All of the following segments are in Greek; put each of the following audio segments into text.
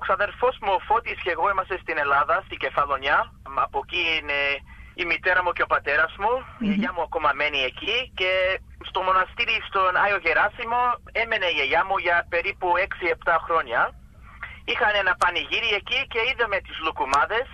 ξαδερφός μου ο Φώτης και εγώ είμαστε στην Ελλάδα, στη Κεφαλονιά. Από εκεί είναι η μητέρα μου και ο πατέρας μου. Η γιαγιά μου ακόμα μένει εκεί και στο μοναστήρι στον Άγιο Γεράσιμο έμενε η γιαγιά μου για περίπου 6-7 χρόνια. Είχαν ένα πανηγύρι εκεί και είδαμε τις λουκουμάδες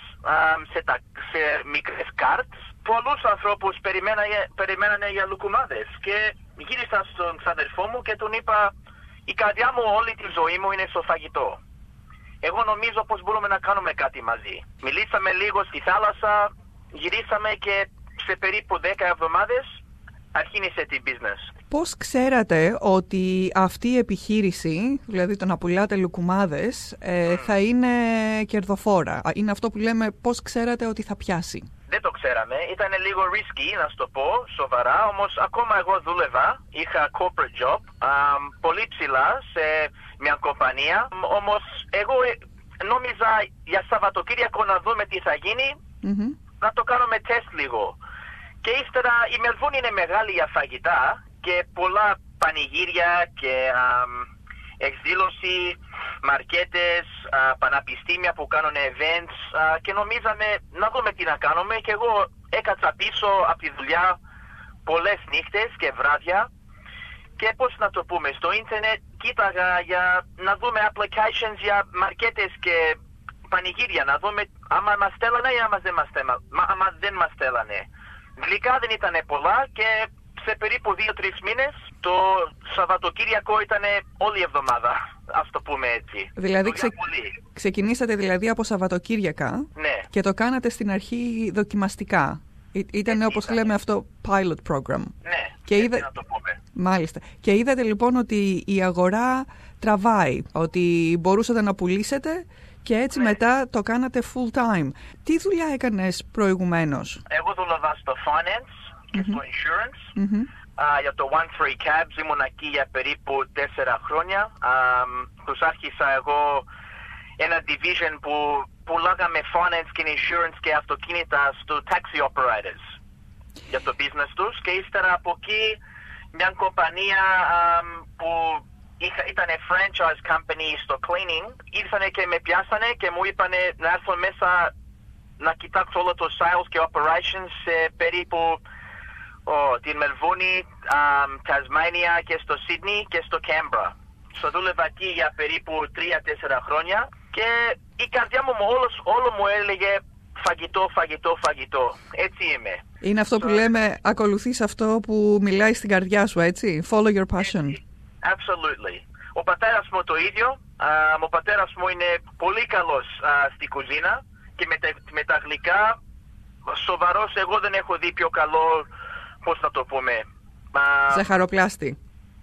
σε μικρές κάρτς. Πολλούς ανθρώπους περιμένανε για λουκουμάδες και γύρισα στον ξαδερφό μου και τον είπα η καρδιά μου όλη τη ζωή μου είναι στο φαγητό. Εγώ νομίζω πως μπορούμε να κάνουμε κάτι μαζί. Μιλήσαμε λίγο στη θάλασσα, γυρίσαμε και σε περίπου 10 εβδομάδες αρχίνησε την business. Πώς ξέρατε ότι αυτή η επιχείρηση, δηλαδή το να πουλάτε λουκουμάδες, θα είναι κερδοφόρα? Είναι αυτό που λέμε πώς ξέρατε ότι θα πιάσει. Δεν το ξέραμε, ήταν λίγο risky να σου το πω, σοβαρά, όμως ακόμα εγώ δούλευα, είχα corporate job, πολύ ψηλά σε μια κομπανία, όμως εγώ νόμιζα για Σαββατοκύριακο να δούμε τι θα γίνει, να το κάνουμε τεστ λίγο. Και ύστερα η Μελβούνι είναι μεγάλη για φαγητά και πολλά πανηγύρια και εκδήλωση, μαρκέτες, πανεπιστήμια που κάνουν events και νομίζαμε να δούμε τι να κάνουμε και εγώ έκατσα πίσω από τη δουλειά πολλές νύχτες και βράδια και πώς να το πούμε, στο ίντερνετ κοίταγα για να δούμε applications για μαρκέτες και πανηγύρια, να δούμε άμα μας στέλνανε ή άμα δεν μας στέλνανε. Γλυκά δεν ήταν πολλά και σε περίπου 2-3 μήνες το Σαββατοκύριακο ήταν όλη η εβδομάδα, ας το πούμε έτσι. Δηλαδή ξεκινήσατε δηλαδή από Σαββατοκύριακα, ναι, και το κάνατε στην αρχή δοκιμαστικά. Ήταν όπως λέμε αυτό pilot program. Ναι, και να το πούμε. Μάλιστα. Και είδατε λοιπόν ότι η αγορά τραβάει, ότι μπορούσατε να πουλήσετε και έτσι μετά το κάνατε full time. Τι δουλειά έκανες προηγουμένως? Εγώ δούλευα στο finance και στο insurance. Για το 1-3 Cabs ήμουν εκεί για περίπου 4 χρόνια. Τους άρχισα εγώ ένα division που πουλάγαμε finance και insurance και αυτοκίνητα στο taxi operators για το business τους και ύστερα από εκεί μια κομπανία που ήταν franchise company στο cleaning ήρθανε και με πιάσανε και μου είπανε να έρθω μέσα να κοιτάξω όλο το sales και operations σε περίπου την Μελβούνι, Τασμάνια και στο Σίδνεϊ και στο Κάμπρα. Στο δούλευα εκεί για περίπου 3-4 χρόνια και η καρδιά μου όλο μου έλεγε φαγητό. Έτσι είμαι. Είναι αυτό που λέμε, ακολουθείς αυτό που μιλάει στην καρδιά σου, έτσι? Follow your passion. Έτσι. Absolutely. Ο πατέρας μου το ίδιο. Ο πατέρας μου είναι πολύ καλός στη κουζίνα και με τα γλυκά. Σοβαρός, εγώ δεν έχω δει πιο καλό, πώς να το πούμε, ζαχαροπλάστη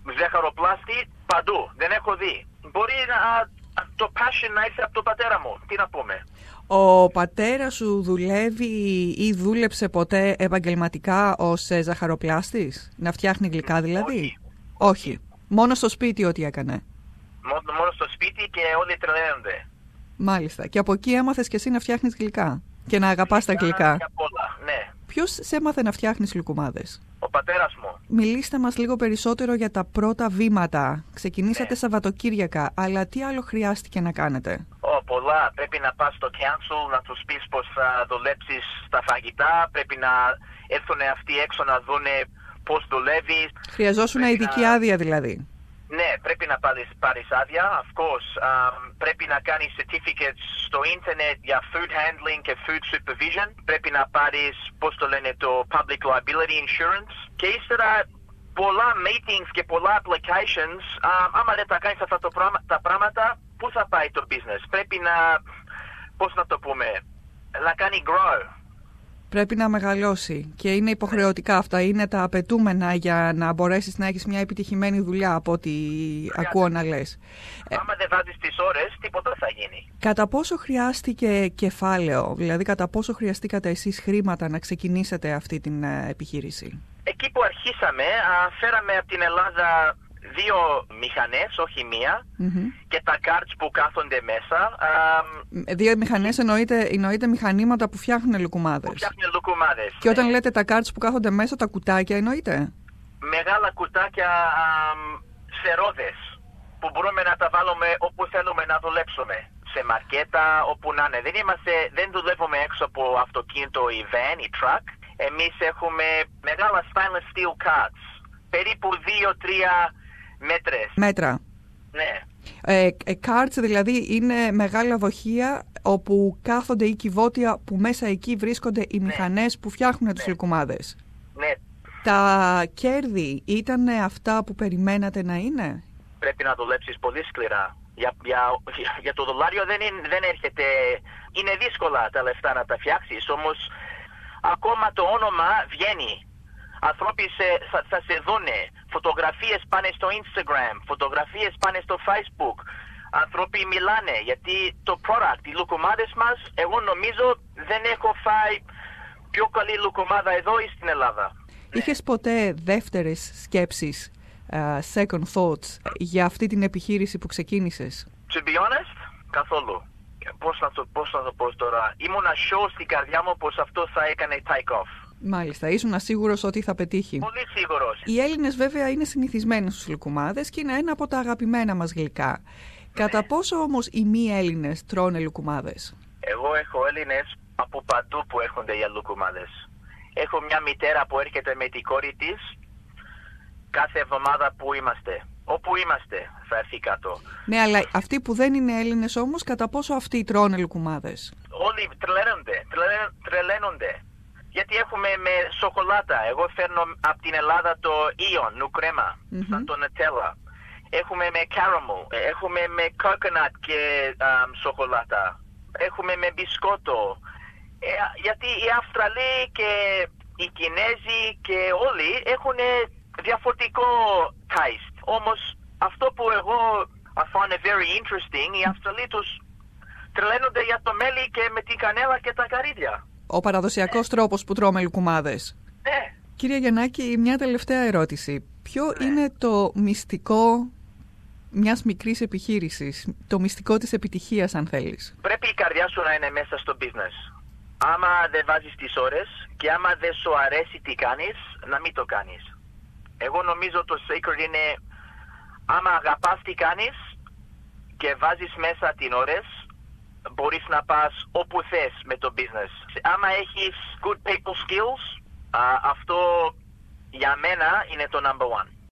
παντού. Δεν έχω δει. Μπορεί το passion να έρθει από τον πατέρα μου. Τι να πούμε. Ο πατέρας σου δουλεύει ή δούλεψε ποτέ επαγγελματικά ως ζαχαροπλάστης? Να φτιάχνει γλυκά δηλαδή? Όχι. Μόνο στο σπίτι ό,τι έκανε? Μόνο στο σπίτι και όλοι τρελαίνονται. Μάλιστα. Και από εκεί έμαθες και εσύ να φτιάχνεις γλυκά και να αγαπάς τα γλυκά. Ναι. Ποιος σε έμαθε να φτιάχνεις λουκουμάδες? Ο πατέρας μου. Μιλήστε μας λίγο περισσότερο για τα πρώτα βήματα. Ξεκινήσατε Σαββατοκύριακα, αλλά τι άλλο χρειάστηκε να κάνετε? Πολλά. Πρέπει να πας στο council, να τους πεις πως θα δουλέψεις στα φαγητά. Πρέπει να έρθουν αυτοί έξω να δουν πώς δουλεύεις. Χρειαζόσουν ειδική άδεια δηλαδή? Ναι, πρέπει να πάρεις άδεια, of course. Πρέπει να κάνεις certificates στο ίντερνετ για food handling και food supervision. Πρέπει να πάρεις, πώς το λένε, το public liability insurance. Και ύστερα πολλά meetings και πολλά applications. Άμα δεν τα κάνεις αυτά τα πράγματα, πού θα πάει το business? Πρέπει να, πώς να το πούμε, να κάνει grow. Πρέπει να μεγαλώσει και είναι υποχρεωτικά αυτά, είναι τα απαιτούμενα για να μπορέσεις να έχεις μια επιτυχημένη δουλειά από ό,τι ακούω να λες. Άμα δεν βάζεις τις ώρες, τίποτα θα γίνει. Κατά πόσο χρειάστηκε κεφάλαιο, δηλαδή κατά πόσο χρειαστήκατε εσείς χρήματα να ξεκινήσετε αυτή την επιχείρηση? Εκεί που αρχίσαμε, φέραμε από την Ελλάδα 2 μηχανές, όχι μία, και τα carts που κάθονται μέσα. 2 μηχανές εννοείται μηχανήματα που φτιάχνουν λουκουμάδες. Και ναι. Όταν λέτε τα carts που κάθονται μέσα, τα κουτάκια εννοείται? Μεγάλα κουτάκια σε ρόδες, που μπορούμε να τα βάλουμε όπου θέλουμε να δουλέψουμε. σε μαρκέτα, όπου να είναι. Δεν δουλεύουμε έξω από αυτοκίνητο ή van ή truck. Εμείς έχουμε μεγάλα stainless steel carts, περίπου 2-3 μέτρα. Ναι. Carts δηλαδή είναι μεγάλα δοχεία όπου κάθονται ή κυβότια που μέσα εκεί βρίσκονται οι μηχανές που φτιάχνουν τους λουκουμάδες. Ναι. Τα κέρδη ήταν αυτά που περιμένατε να είναι? Πρέπει να δουλέψεις πολύ σκληρά. Για το δολάριο δεν έρχεται. Είναι δύσκολα τα λεφτά να τα φτιάξεις, όμως ακόμα το όνομα βγαίνει. Άνθρωποι θα σε δούνε. Φωτογραφίες πάνε στο Instagram, φωτογραφίες πάνε στο Facebook. Άνθρωποι μιλάνε γιατί το product, οι λουκουμάδες μας, εγώ νομίζω δεν έχω φάει πιο καλή λουκουμάδα εδώ ή στην Ελλάδα. Είχες ποτέ δεύτερες σκέψεις, second thoughts, για αυτή την επιχείρηση που ξεκίνησες? To be honest, καθόλου. Πώς να το πω τώρα. Ήμουνα sure στην καρδιά μου πως αυτό θα έκανε take off. Μάλιστα, ήσουν σίγουρος ότι θα πετύχει. Πολύ σίγουρος. Οι Έλληνες βέβαια είναι συνηθισμένοι στους λουκουμάδες και είναι ένα από τα αγαπημένα μας γλυκά. Κατά πόσο όμως οι μη Έλληνες τρώνε λουκουμάδες? Εγώ έχω Έλληνες από παντού που έρχονται για λουκουμάδες. Έχω μια μητέρα που έρχεται με την κόρη της κάθε εβδομάδα που είμαστε. Όπου είμαστε θα έρθει κάτω. Ναι, αλλά αυτοί που δεν είναι Έλληνες όμως, κατά πόσο αυτοί τρώνε λουκουμάδες? Όλοι τρελαίνονται. Γιατί έχουμε με σοκολάτα. Εγώ φέρνω από την Ελλάδα το Ion, νουκρέμα, σαν το Nutella. Έχουμε με caramel, έχουμε με coconut και σοκολάτα. Έχουμε με μπισκότο. Γιατί οι Αυστραλοί και οι Κινέζοι και όλοι έχουν διαφορετικό taste. Όμως αυτό που εγώ find very interesting, οι Αυστραλοί τους τρελαίνονται για το μέλι και με την κανέλα και τα καρύδια. Ο παραδοσιακός τρόπος που τρώμε λουκουμάδες. Ναι. Κύριε Γιαννάκη, μια τελευταία ερώτηση. Ποιο είναι το μυστικό μιας μικρής επιχείρησης, το μυστικό της επιτυχίας, αν θέλεις? Πρέπει η καρδιά σου να είναι μέσα στο business. Άμα δεν βάζεις τις ώρες και άμα δεν σου αρέσει τι κάνεις, να μην το κάνεις. Εγώ νομίζω το secret είναι άμα αγαπάς τι κάνεις και βάζεις μέσα τις ώρες, μπορείς να πας όπου θες με το business. Άμα έχεις good people skills, αυτό για μένα είναι το number one.